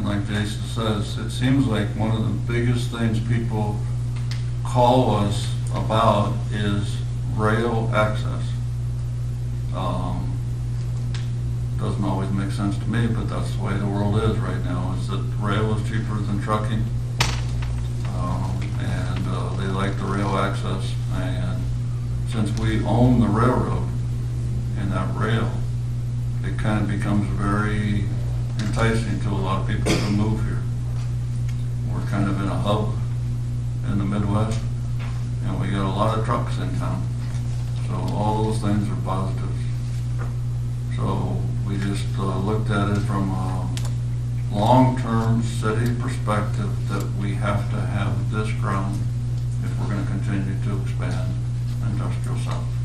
and like Jason says, it seems like one of the biggest things people call us about is rail access. Doesn't always make sense to me, but that's the way the world is right now, is that rail is cheaper than trucking. And they like the rail access, and since we own the railroad and that rail, it kind of becomes very enticing to a lot of people to move here. We're kind of in a hub in the Midwest, and we got a lot of trucks in town. So all those things are positives. So we just looked at it from a long-term city perspective that we have to have this ground if we're going to continue to expand industrial south.